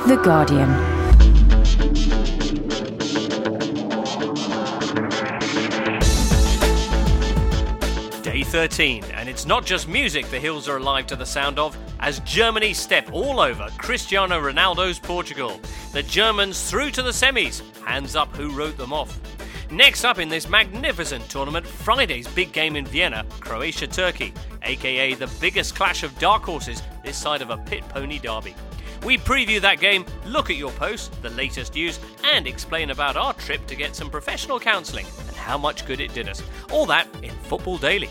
The Guardian. Day 13, and it's not just music the hills are alive to the sound of, as Germany step all over Cristiano Ronaldo's Portugal. The Germans through to the semis. Hands up who wrote them off. Next up in this magnificent tournament, Friday's big game in Vienna, Croatia-Turkey, aka the biggest clash of dark horses this side of a pit pony derby. We preview that game, look at your posts, the latest news, and explain about our trip to get some professional counselling and how much good it did us. All that in Football Daily.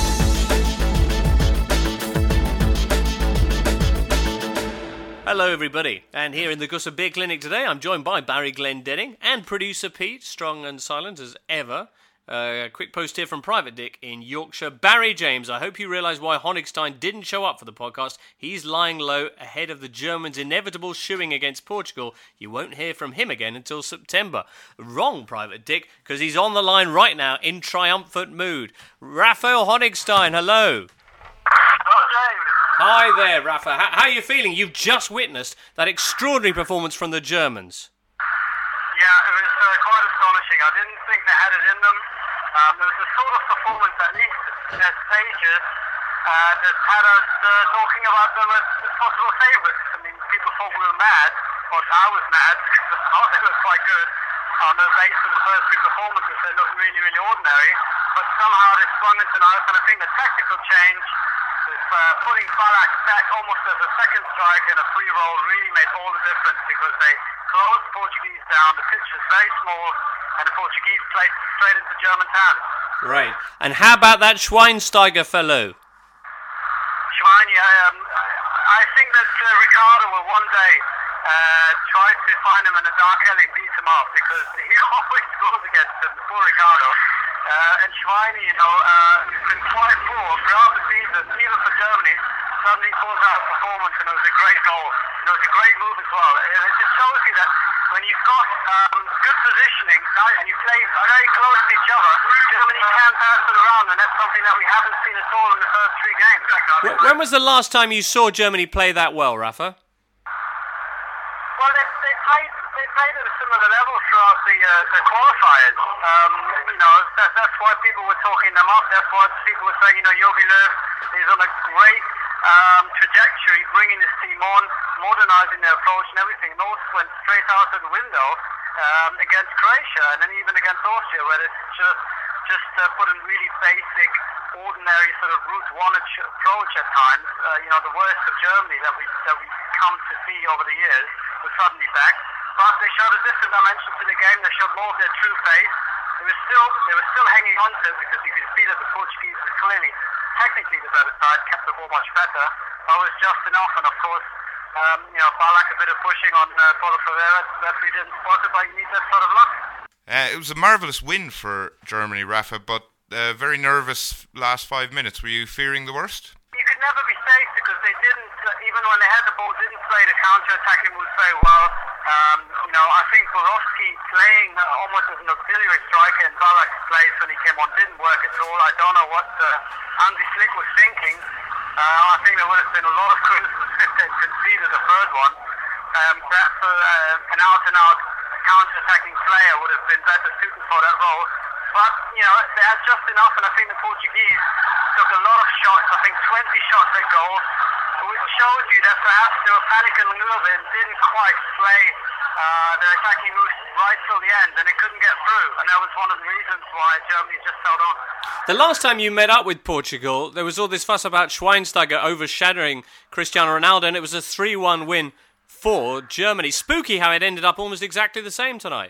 Hello everybody, and here in the Gussa Beer Clinic today I'm joined by Barry Glendenning and producer Pete, strong and silent as ever. Quick post here from Private Dick in Yorkshire. Barry James, I hope you realise why Honigstein didn't show up for the podcast. He's lying low ahead of the Germans' inevitable shoeing against Portugal. You won't hear from him again until September. Wrong, Private Dick, because he's on the line right now in triumphant mood. Raphael Honigstein, hello. Hi there, Rafa. How are you feeling? You've just witnessed that extraordinary performance from the Germans. Yeah, it was quite astonishing. I didn't think they had it in them. It was a sort of performance, at least at stages, that had us talking about them as possible favourites. I mean, people thought we were mad, or I was mad, because I thought they were quite good. On the basis of the first three performances, they looked really, really ordinary. But somehow they sprung into life, and I think the tactical change, putting Ballack back almost as a second strike in a free roll really made all the difference, because they closed the Portuguese down. The pitch was very small, and the Portuguese played straight into German hands. Right. And how about that Schweinsteiger fellow? Schwein, yeah. I think that Ricardo will one day try to find him in a dark alley and beat him up, because he always scores against him, poor Ricardo. And Schwein, he's been quite poor throughout the season, even for Germany. Suddenly pulls out a performance, and it was a great goal. And it was a great move as well. It just shows you that when you've got good positioning and you play very close to each other, Germany can pass it around, and that's something that we haven't seen at all in the first three games. When was the last time you saw Germany play that well, Rafa? Well, they played at a similar level throughout the qualifiers. That's why people were talking them up. That's why people were saying, Jogi Löw is on a great trajectory, bringing this team on, modernising their approach and everything. And also went straight out of the window against Croatia, and then even against Austria, where they just put in really basic, ordinary sort of route one approach at times. The worst of Germany that we come to see over the years was suddenly back. But they showed a different dimension to the game. They showed more of their true face. They were still hanging on to it, because you could see that the Portuguese were clearly technically the better side, kept the ball much better. But it was just enough, and of course, Ballack a bit of pushing on Paulo Ferreira. Referee didn't spot it, but you need that sort of luck. It was a marvellous win for Germany, Rafa, but very nervous last 5 minutes. Were you fearing the worst? You could never be safe, because they didn't, even when they had the ball, didn't play the counter-attacking moves very well. I think Borowski playing almost as an auxiliary striker in Ballack's place when he came on didn't work at all. I don't know what Hansi Flick was thinking. I think there would have been a lot of criticism if they'd conceded the third one. Perhaps an out-and-out counter-attacking player would have been better suited for that role. But, they had just enough, and I think the Portuguese took a lot of shots. I think 20 shots at goal, which showed you that perhaps they were panicking a little bit and didn't quite play their attacking moves right till the end, and it couldn't get through. And that was one of the reasons why Germany just held on. The last time you met up with Portugal, there was all this fuss about Schweinsteiger overshadowing Cristiano Ronaldo, and it was a 3-1 win for Germany. Spooky how it ended up almost exactly the same tonight.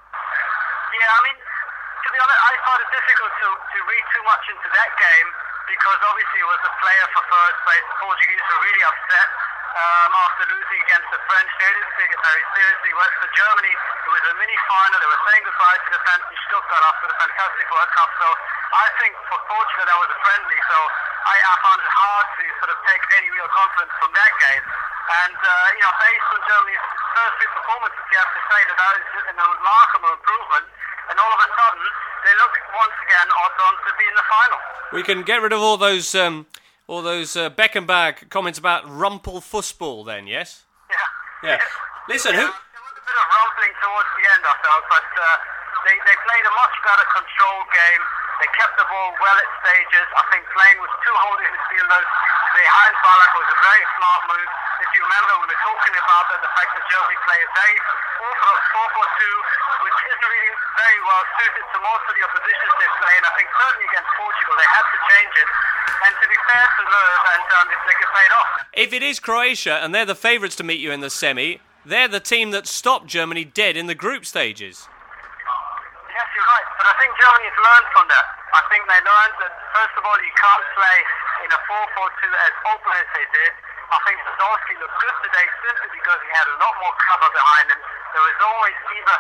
Yeah, I mean, to be honest, I found it difficult to read too much into that game, because obviously it was a player for first place. The Portuguese were really upset after losing against the French. They didn't take it very seriously. Whereas for Germany, it was a mini-final. They were saying goodbye to the fans in Stuttgart after the fantastic World Cup. So I think for Portugal that was a friendly. So I found it hard to sort of take any real confidence from that game. And, based on Germany's first three performances, you have to say that is a remarkable improvement. And all of a sudden, they look once again odds on to be in the final. We can get rid of all those Beckenbauer comments about Rumpelfussball then, yes? Yeah. Listen, who... There was a bit of rumbling towards the end, I felt, but they played a much better controlled game. They kept the ball well at stages. I think playing with two holding midfielders behind Ballack was a very smart move. If you remember, we were talking about the fact that Germany play a very orthodox 4-4-2, which isn't really very well suited to most of the oppositions they play. And I think certainly against Portugal, they had to change it. And to be fair to Löw and Flick, it paid off. If it is Croatia, and they're the favourites to meet you in the semi, they're the team that stopped Germany dead in the group stages. Yes, you're right. But I think Germany's learned from that. I think they learned that, first of all, you can't play in a 4-4-2 as open as they did. I think Sadowski looked good today simply because he had a lot more cover behind him. There was always either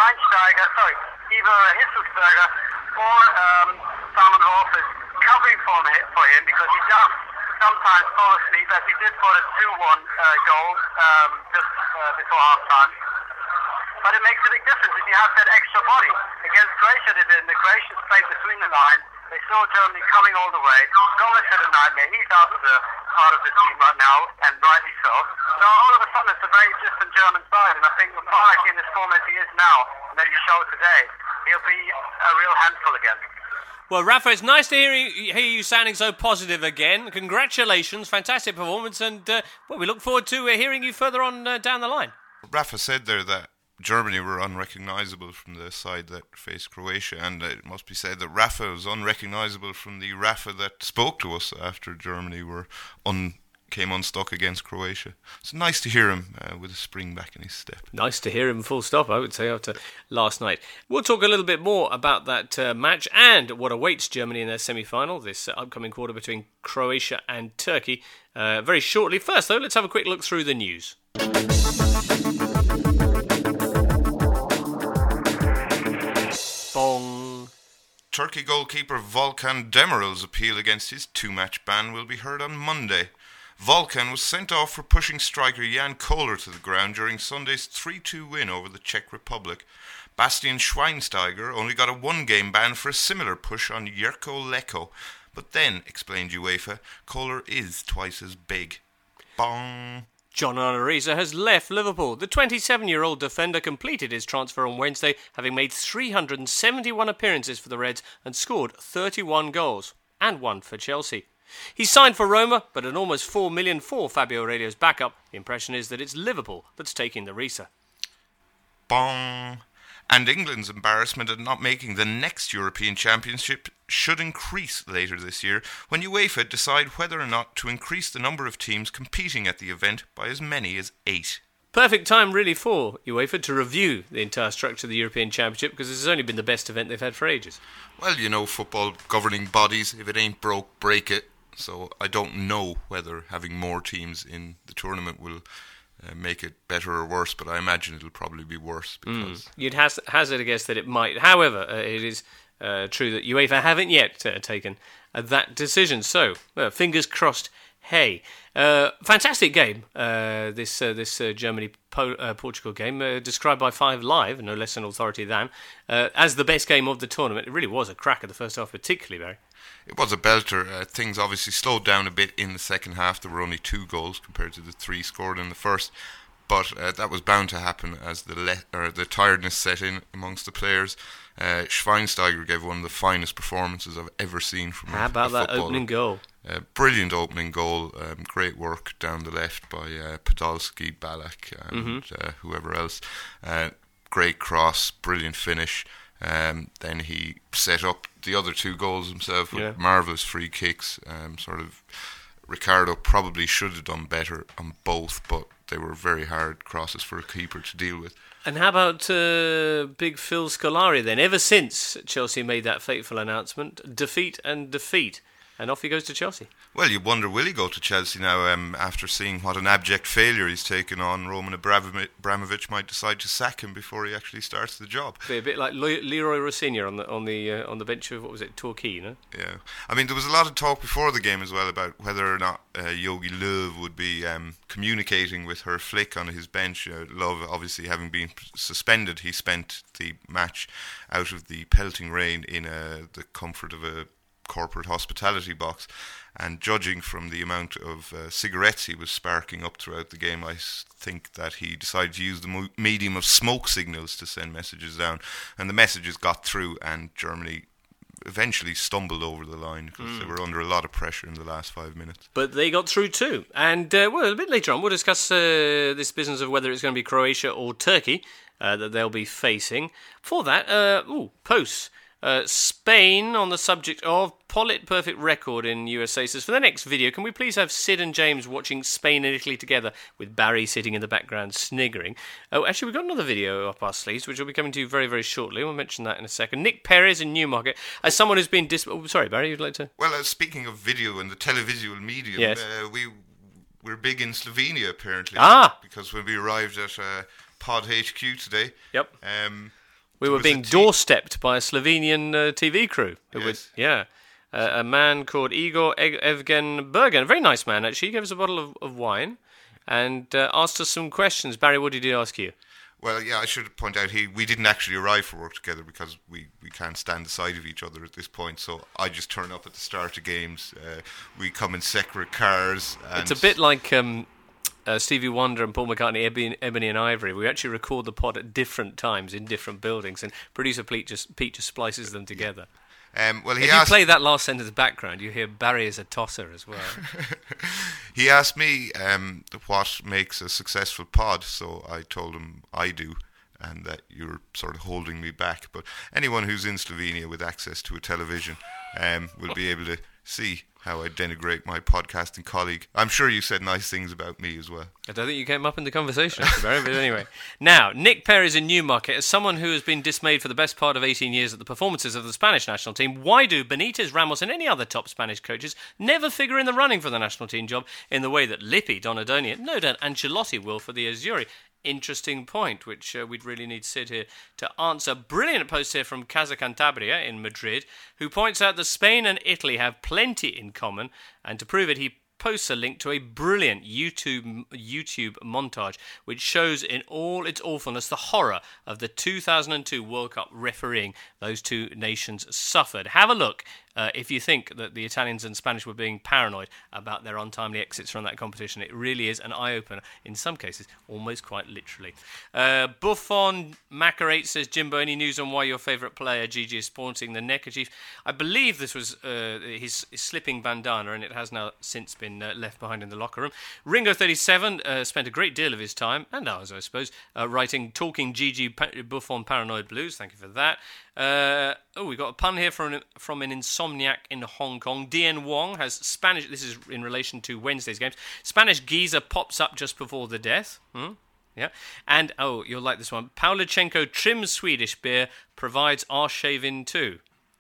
Hitzelsberger or Simon Rolfes covering for him because he does sometimes fall asleep, as he did for the 2-1 goal just before half-time. But it makes a big difference if you have that extra body. Against Croatia, they did. The Croatians played between the lines. They saw Germany coming all the way. Gomez had a nightmare. He's out of the part of the team right now, and rightly so. So all of a sudden, it's a very different German side. And I think with Ballack in this form as he is now, and that he showed today, he'll be a real handful again. Well, Rafa, it's nice to hear you sounding so positive again. Congratulations, fantastic performance, and we look forward to hearing you further on down the line. Rafa said there that Germany were unrecognisable from the side that faced Croatia, and it must be said that Rafa was unrecognisable from the Rafa that spoke to us after Germany came unstuck against Croatia. It's nice to hear him with a spring back in his step. Nice to hear him, full stop, I would say, after last night. We'll talk a little bit more about that match and what awaits Germany in their semi-final, this upcoming quarter between Croatia and Turkey, very shortly. First, though, let's have a quick look through the news. Bong. Turkey goalkeeper Volkan Demirel's appeal against his 2-match ban will be heard on Monday. Volkan was sent off for pushing striker Jan Koller to the ground during Sunday's 3-2 win over the Czech Republic. Bastian Schweinsteiger only got a 1-game ban for a similar push on Jerko Leko. But then, explained UEFA, Koller is twice as big. Bong. John Arisa has left Liverpool. The 27-year-old defender completed his transfer on Wednesday, having made 371 appearances for the Reds and scored 31 goals, and one for Chelsea. He signed for Roma, but at almost $4 million for Fabio Radio's backup, the impression is that it's Liverpool that's taking the Risa. Bong. And England's embarrassment at not making the next European Championship should increase later this year when UEFA decide whether or not to increase the number of teams competing at the event by as many as 8. Perfect time really for UEFA to review the entire structure of the European Championship because this has only been the best event they've had for ages. Well, you know, football governing bodies, if it ain't broke, break it. So I don't know whether having more teams in the tournament will make it better or worse, but I imagine it'll probably be worse. Because You'd hazard a guess that it might. However, it is true that UEFA haven't yet taken that decision. So, fingers crossed. Hey, fantastic game. This Germany-Portugal game, described by 5 Live, no less an authority than, as the best game of the tournament. It really was a cracker the first half, particularly, Barry. It was a belter. Things obviously slowed down a bit in the second half. There were only 2 goals compared to the 3 scored in the first. But that was bound to happen as the tiredness set in amongst the players. Schweinsteiger gave one of the finest performances I've ever seen from How about that opening goal? Brilliant opening goal. Great work down the left by Podolski, Ballack and whoever else. Great cross, brilliant finish. Then he set up the other 2 goals himself with marvellous free kicks. Ricardo probably should have done better on both, but they were very hard crosses for a keeper to deal with. And how about big Phil Scolari then? Ever since Chelsea made that fateful announcement, defeat and defeat. And off he goes to Chelsea. Well, you wonder, will he go to Chelsea now after seeing what an abject failure he's taken on? Roman Abramovich might decide to sack him before he actually starts the job. Be a bit like Leroy Rossignol on the bench of, what was it, Torquay, you know? Yeah. I mean, there was a lot of talk before the game as well about whether or not Jogi Löw would be communicating with her Flick on his bench. Löw, obviously, having been suspended, he spent the match out of the pelting rain in the comfort of a corporate hospitality box. And judging from the amount of cigarettes he was sparking up throughout the game, I think that he decided to use the medium of smoke signals to send messages down. And the messages got through, and Germany eventually stumbled over the line because they were under a lot of pressure in the last 5 minutes. But they got through too. And well, a bit later on, we'll discuss this business of whether it's going to be Croatia or Turkey that they'll be facing. For that, posts. Spain on the subject of Pollitt perfect record in USA says, for the next video, can we please have Sid and James watching Spain and Italy together with Barry sitting in the background sniggering? Oh, actually, we've got another video up our sleeves, which will be coming to you very, very shortly. We'll mention that in a second. Nick Perez in Newmarket, as someone who's been... sorry, Barry, you'd like to... Well, speaking of video and the televisual medium, yes. we're big in Slovenia, apparently. Because when we arrived at Pod HQ today... Yep. We were being doorstepped by a Slovenian TV crew. Yes. A man called Igor Evgen Bergen. A very nice man, actually. He gave us a bottle of wine and asked us some questions. Barry, what did he ask you? Well, yeah, I should point out we didn't actually arrive for work together because we can't stand the sight of each other at this point. So I just turn up at the start of games. We come in separate cars. And it's a bit like... Stevie Wonder and Paul McCartney, Ebony and Ivory. We actually record the pod at different times in different buildings, and producer Pete just splices them together. Well, if you play that last sentence background, you hear Barry as a tosser as well. He asked me what makes a successful pod, so I told him I do, and that you're sort of holding me back. But anyone who's in Slovenia with access to a television will be able to see how I denigrate my podcasting colleague. I'm sure you said nice things about me as well. I don't think you came up in the conversation, Barry, but anyway. Now, Nick Perez in Newmarket, as someone who has been dismayed for the best part of 18 years at the performances of the Spanish national team, why do Benitez, Ramos and any other top Spanish coaches never figure in the running for the national team job in the way that Lippi, Donadoni, no doubt Ancelotti will for the Azzurri? Interesting point, which we'd really need Sid here to answer. Brilliant post here from Casa Cantabria in Madrid, who points out that Spain and Italy have plenty in common, and to prove it, he posts a link to a brilliant YouTube montage which shows in all its awfulness the horror of the 2002 World Cup refereeing those two nations suffered. Have a look if you think that the Italians and Spanish were being paranoid about their untimely exits from that competition. It really is an eye-opener, in some cases, almost quite literally. Buffon Macarate says, Jimbo, any news on why your favourite player, Gigi, is sporting the neckerchief? I believe this was his slipping bandana, and it has now since been left behind in the locker room. Ringo37 spent a great deal of his time, and ours, I suppose, writing Talking Gigi Buffon Paranoid Blues. Thank you for that. We got a pun here from an insomniac in Hong Kong. DN Wong has Spanish, this is in relation to Wednesday's games, Spanish geezer pops up just before the death. Yeah. And, you'll like this one, Pavlyuchenko trims Swedish beer, provides arse-shaving too.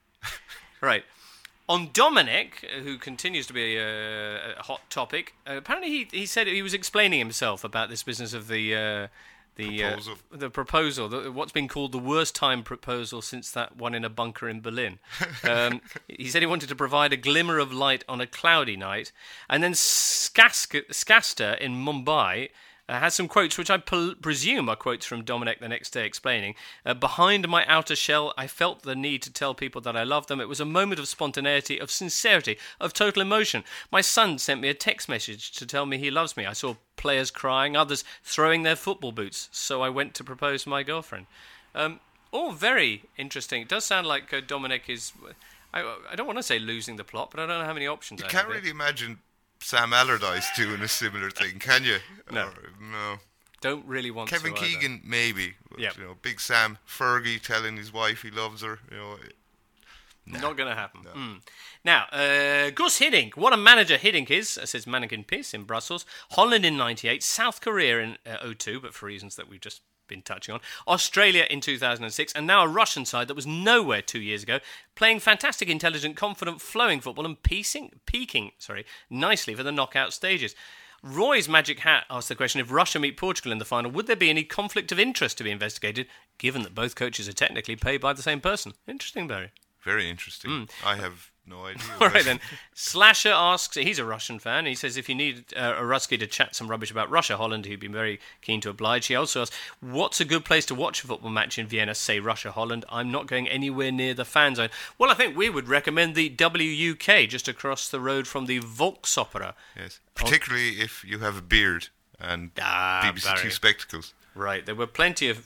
Right. On Dominic, who continues to be a hot topic, apparently he said he was explaining himself about this business of the proposal, what's been called the worst time proposal since that one in a bunker in Berlin. He said he wanted to provide a glimmer of light on a cloudy night, and then Skasta in Mumbai has some quotes which I presume are quotes from Dominic the next day explaining, behind my outer shell I felt the need to tell people that I love them. It was a moment of spontaneity, of sincerity, of total emotion. My son sent me a text message to tell me he loves me. I saw players crying, others throwing their football boots, so I went to propose to my girlfriend. All very interesting. It does sound like Dominic is, I don't want to say losing the plot, but I don't know how many options you can't really imagine Sam Allardyce doing a similar thing, can you? No. No. Don't really want Kevin to Keegan, maybe. Yep. Big Sam, Fergie telling his wife he loves her. Not going to happen. No. Now, Gus Hiddink. What a manager Hiddink is, says Mannequin Piss in Brussels. Holland in 98. South Korea in 02, but for reasons that we've just been touching on. Australia in 2006, and now a Russian side that was nowhere 2 years ago, playing fantastic, intelligent, confident, flowing football and peaking nicely for the knockout stages. Roy's Magic Hat asked the question, if Russia meet Portugal in the final, would there be any conflict of interest to be investigated, given that both coaches are technically paid by the same person? Interesting, Barry. Very interesting. I have no idea. All right then. Slasher asks, he's a Russian fan, he says if you need a Rusky to chat some rubbish about Russia, Holland, he'd be very keen to oblige. He also asks, what's a good place to watch a football match in Vienna, say Russia, Holland? I'm not going anywhere near the fan zone. Well, I think we would recommend the WUK, just across the road from the Volksopera. Yes, particularly if you have a beard and BBC Barry. Two spectacles. Right, there were plenty of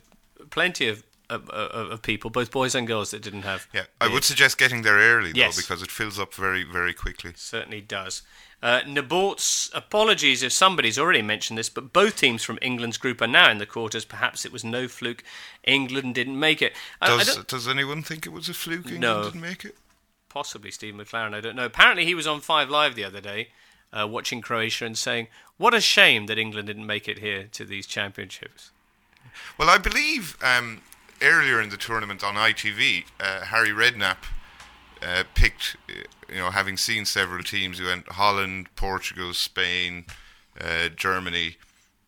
people, both boys and girls, that didn't have. Yeah, I would suggest getting there early, though, Yes. because it fills up very, very quickly. Certainly does. Nabort's apologies if somebody's already mentioned this, but both teams from England's group are now in the quarters. Perhaps it was no fluke. England didn't make it. Does anyone think it was a fluke England No. didn't make it? Possibly Steve McLaren, I don't know. Apparently he was on 5 Live the other day, watching Croatia and saying, what a shame that England didn't make it here to these championships. Well, I believe earlier in the tournament on ITV, Harry Redknapp picked, having seen several teams, he went Holland, Portugal, Spain, Germany,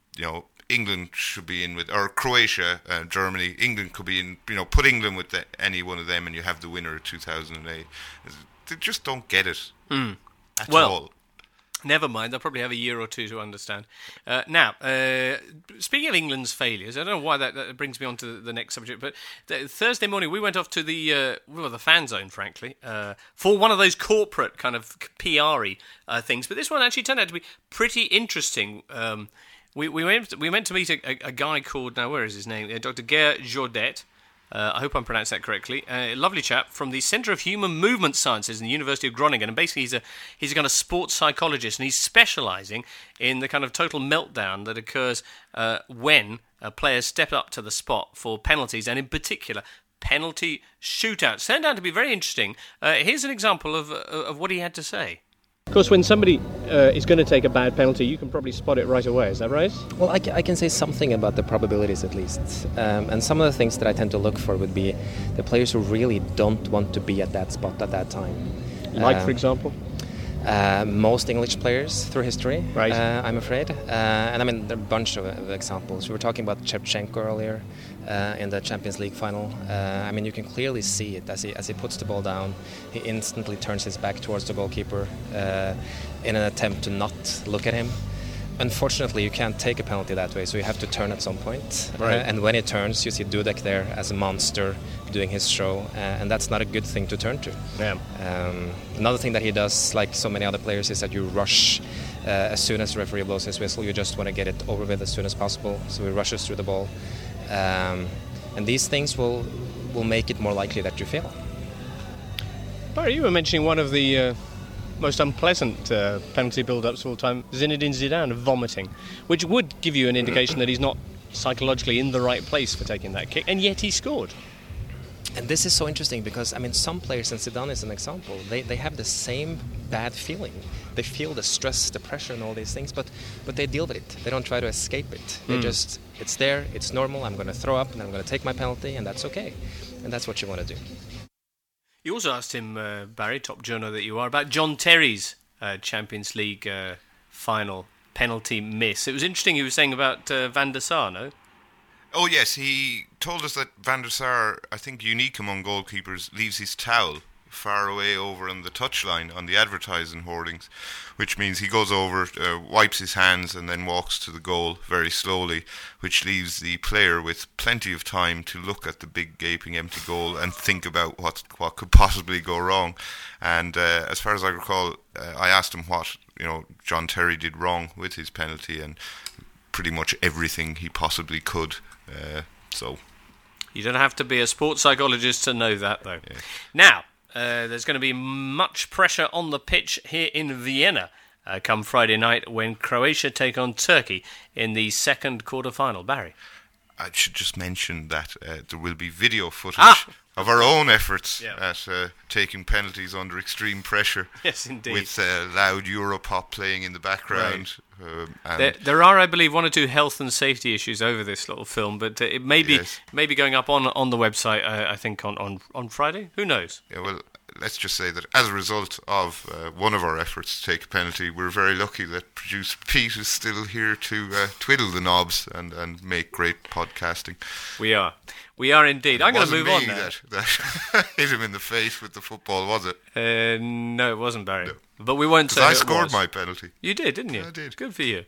England should be in with, or Croatia, Germany, England could be in, put England with any one of them and you have the winner of 2008. They just don't get it at all. Never mind, they'll probably have a year or two to understand. Now, speaking of England's failures, I don't know why that brings me on to the next subject, but Thursday morning we went off to the fan zone, frankly, for one of those corporate kind of PR-y things. But this one actually turned out to be pretty interesting. We went to meet a guy called, now where is his name? Dr. Gare Jordet. I hope I'm pronounced that correctly. A lovely chap from the Centre of Human Movement Sciences in the University of Groningen, and basically he's a kind of sports psychologist, and he's specialising in the kind of total meltdown that occurs when players step up to the spot for penalties, and in particular penalty shootouts. Turned out to be very interesting. Here's an example of what he had to say. Of course, when somebody is going to take a bad penalty, you can probably spot it right away. Is that right? Well, I can say something about the probabilities at least. And some of the things that I tend to look for would be the players who really don't want to be at that spot at that time. Like, for example? Most English players through history, right. I'm afraid. And I mean, there are a bunch of examples. We were talking about Shevchenko earlier in the Champions League final. I mean, you can clearly see it as he puts the ball down. He instantly turns his back towards the goalkeeper in an attempt to not look at him. Unfortunately, you can't take a penalty that way, so you have to turn at some point. Right. And when he turns, you see Dudek there as a monster doing his show, and that's not a good thing to turn to. Yeah. Another thing that he does, like so many other players, is that you rush as soon as the referee blows his whistle. You just want to get it over with as soon as possible, so he rushes through the ball. And these things will make it more likely that you fail. Barry, you were mentioning one of the most unpleasant penalty build-ups of all time, Zinedine Zidane vomiting, which would give you an indication that he's not psychologically in the right place for taking that kick, and yet he scored. And this is so interesting because, I mean, some players, and Zidane is an example, they have the same bad feeling. They feel the stress, the pressure and all these things, but they deal with it. They don't try to escape it. They just, it's there, it's normal, I'm going to throw up and I'm going to take my penalty, and that's okay. And that's what you want to do. You also asked him, Barry, top journo that you are, about John Terry's Champions League final penalty miss. It was interesting he was saying about Van der Sar, no? Oh yes, he told us that Van der Sar, I think unique among goalkeepers, leaves his towel far away over on the touchline on the advertising hoardings, which means he goes over, wipes his hands and then walks to the goal very slowly, which leaves the player with plenty of time to look at the big gaping empty goal and think about what could possibly go wrong. And as far as I recall, I asked him what John Terry did wrong with his penalty, and pretty much everything he possibly could. So you don't have to be a sports psychologist to know that, though. Yeah. Now, there's going to be much pressure on the pitch here in Vienna come Friday night when Croatia take on Turkey in the second quarter-final. Barry? I should just mention that there will be video footage of our own efforts at taking penalties under extreme pressure. Yes, indeed. With loud Europop playing in the background. Right. And there are, I believe, one or two health and safety issues over this little film, but it may be going up on the website, I think, on Friday. Who knows? Yeah, well, let's just say that as a result of one of our efforts to take a penalty, we're very lucky that producer Pete is still here to twiddle the knobs and make great podcasting. We are indeed. I'm going to move on now. That hit him in the face with the football, was it? No, it wasn't, Barry. No. But we won't say I scored my penalty. You did, didn't you? I did. Good for you.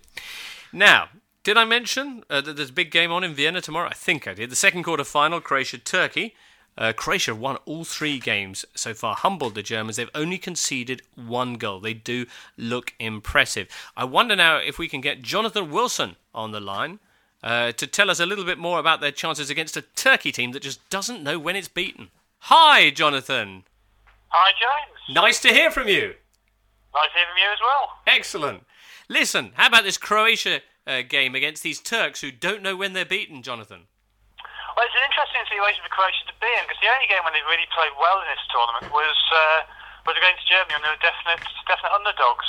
Now, did I mention that there's a big game on in Vienna tomorrow? I think I did. The second quarter final, Croatia-Turkey. Croatia have won all 3 games so far, humbled the Germans. They've only conceded 1 goal. They do look impressive. I wonder now if we can get Jonathan Wilson on the line to tell us a little bit more about their chances against a Turkey team that just doesn't know when it's beaten. Hi, Jonathan. Hi, James. Nice to hear from you. Nice to hear from you as well. Excellent. Listen, how about this Croatia game against these Turks who don't know when they're beaten, Jonathan? Well, it's an interesting situation for Croatia to be in, because the only game when they really played well in this tournament was against Germany, and they were definite underdogs.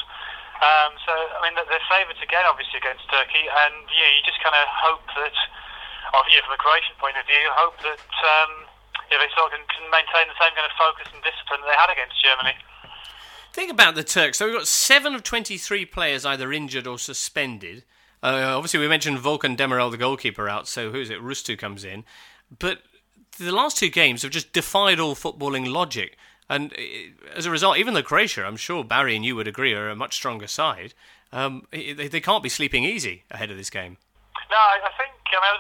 So, I mean, they're favourites again, obviously, against Turkey, and you just kind of hope that, from a Croatian point of view, hope that they sort of can maintain the same kind of focus and discipline that they had against Germany. Think about the Turks. So we've got 7 of 23 players either injured or suspended. Obviously, we mentioned Volkan Demirel, the goalkeeper, out, so who's it? Rustu comes in. But the last 2 games have just defied all footballing logic. And as a result, even though Croatia, I'm sure Barry and you would agree, are a much stronger side, they can't be sleeping easy ahead of this game. No, I think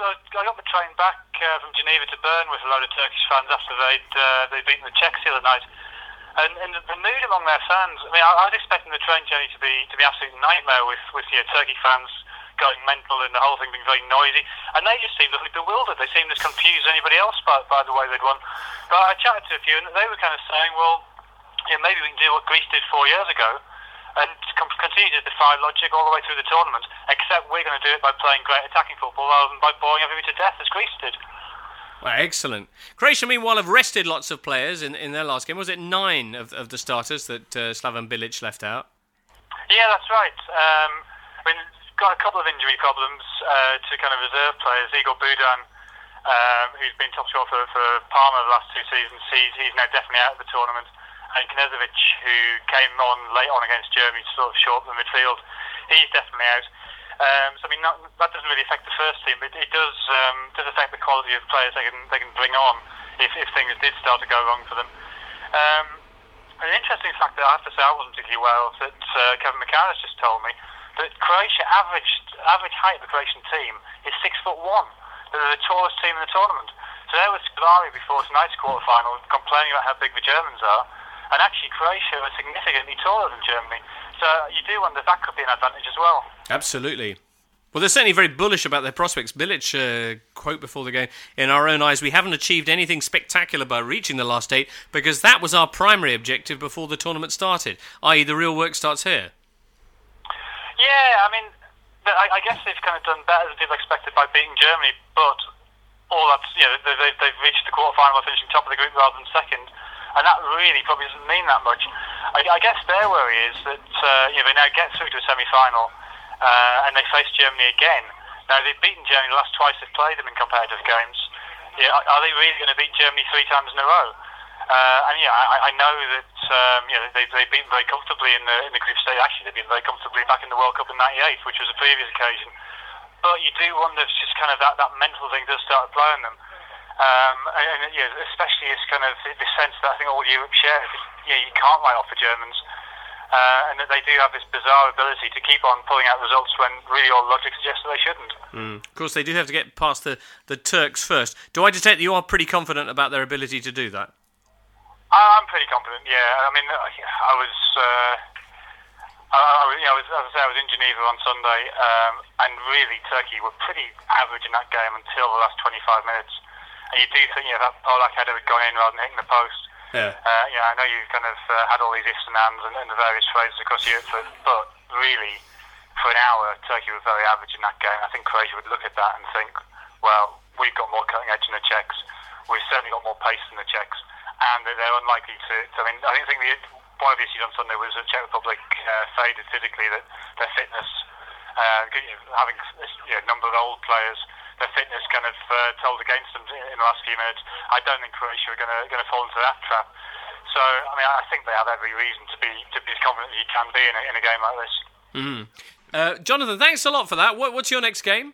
I got the train back from Geneva to Bern with a load of Turkish fans after they'd beaten the Czechs the other night. And the mood among their fans, I mean, I was expecting the train journey to be absolute nightmare with Turkey fans going mental and the whole thing being very noisy, and they just seemed utterly bewildered. They seemed as confused as anybody else by the way they'd won. But I chatted to a few, and they were kind of saying, well, maybe we can do what Greece did 4 years ago and continue to defy logic all the way through the tournament, except we're going to do it by playing great attacking football rather than by boring everybody to death as Greece did. Well, excellent. Croatia, meanwhile, have rested lots of players in their last game. Was it 9 of the starters that Slaven Bilic left out? Yeah, that's right. I mean, got a couple of injury problems to kind of reserve players. Igor Budan, who's been top scorer for Parma the last 2 seasons, he's now definitely out of the tournament. And Knežević, who came on late on against Germany to sort of shore up the midfield, he's definitely out. So I mean, that doesn't really affect the first team, but it does affect the quality of players they can bring on if things did start to go wrong for them. An interesting fact that I have to say I wasn't particularly aware of that Kevin McCarthy just told me, that Croatia average height of the Croatian team is 6'1". They're the tallest team in the tournament. So there was Scolari before tonight's quarter-final complaining about how big the Germans are, and actually Croatia are significantly taller than Germany. So you do wonder if that could be an advantage as well. Absolutely. Well, they're certainly very bullish about their prospects. Bilic, quote before the game, in our own eyes, we haven't achieved anything spectacular by reaching the last 8 because that was our primary objective before the tournament started, i.e. the real work starts here. Yeah, I mean, I guess they've kind of done better than people expected by beating Germany, but all that's, they've reached the quarter-final by finishing top of the group rather than second, and that really probably doesn't mean that much. I guess their worry is that they now get through to a semi-final and they face Germany again. Now, they've beaten Germany the last twice they've played them in competitive games. Are they really going to beat Germany 3 times in a row? I know that they beat them very comfortably in the group stage. Actually, they beat them very comfortably back in the World Cup in '98, which was a previous occasion. But you do wonder if it's just kind of that mental thing does start to play on them. Especially this kind of this sense that I think all Europe shares. You can't write off the Germans, and that they do have this bizarre ability to keep on pulling out results when really all logic suggests that they shouldn't. Of course, they do have to get past the Turks first. Do I detect that you are pretty confident about their ability to do that? I'm pretty confident. Yeah, I mean, I was in Geneva on Sunday, and really Turkey were pretty average in that game until the last 25 minutes. And you do think that Polak header had gone in rather than hitting the post. Yeah. I know you've kind of had all these ifs and ands and the various phrases across Europe, but really, for an hour, Turkey were very average in that game. I think Croatia would look at that and think, well, we've got more cutting edge than the Czechs. We've certainly got more pace than the Czechs. And they're unlikely to. I mean, I think one of the issues on Sunday was that Czech Republic faded physically. That their fitness, having a number of old players, their fitness kind of told against them in the last few minutes. I don't think Croatia are going to fall into that trap. So, I mean, I think they have every reason to be as confident as you can be in a game like this. Jonathan, thanks a lot for that. What's your next game?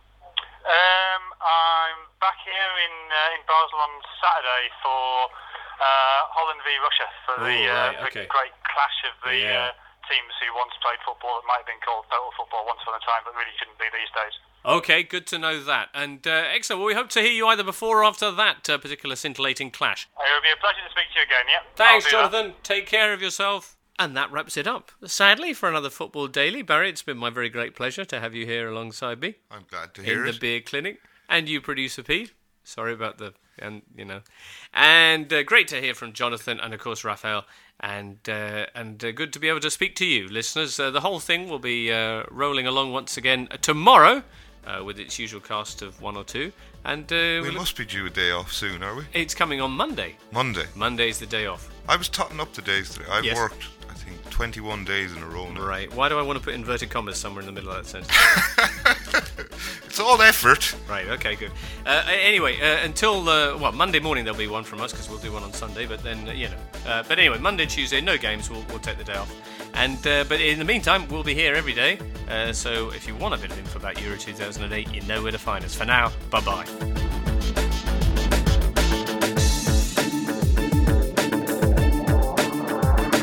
I'm back here in Basel on Saturday for Holland v Russia for the great clash of the teams who once played football that might have been called total football once upon a time, but really shouldn't be these days. Okay, good to know that. And excellent. Well, we hope to hear you either before or after that particular scintillating clash. It will be a pleasure to speak to you again, yeah. Thanks, Jonathan. Take care of yourself. And that wraps it up. Sadly, for another Football Daily, Barry, it's been my very great pleasure to have you here alongside me. I'm glad to hear in the beer clinic. And you, producer Pete. Sorry about the... And great to hear from Jonathan and, of course, Raphael. And good to be able to speak to you, listeners. The whole thing will be rolling along once again tomorrow with its usual cast of one or two. And we must be due a day off soon, are we? It's coming on Monday. Monday's the day off. I was totting up the days today. I've worked, I think, 21 days in a row now. Right. Why do I want to put inverted commas somewhere in the middle of that sentence? It's all effort. Right, okay, good. Anyway, until, Monday morning there'll be one from us because we'll do one on Sunday, but then, but anyway, Monday, Tuesday, no games, we'll take the day off. And but in the meantime, we'll be here every day, so if you want a bit of info about Euro 2008, you know where to find us. For now, bye-bye.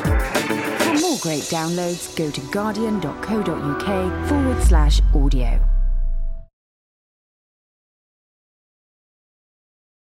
For more great downloads, go to guardian.co.uk/audio.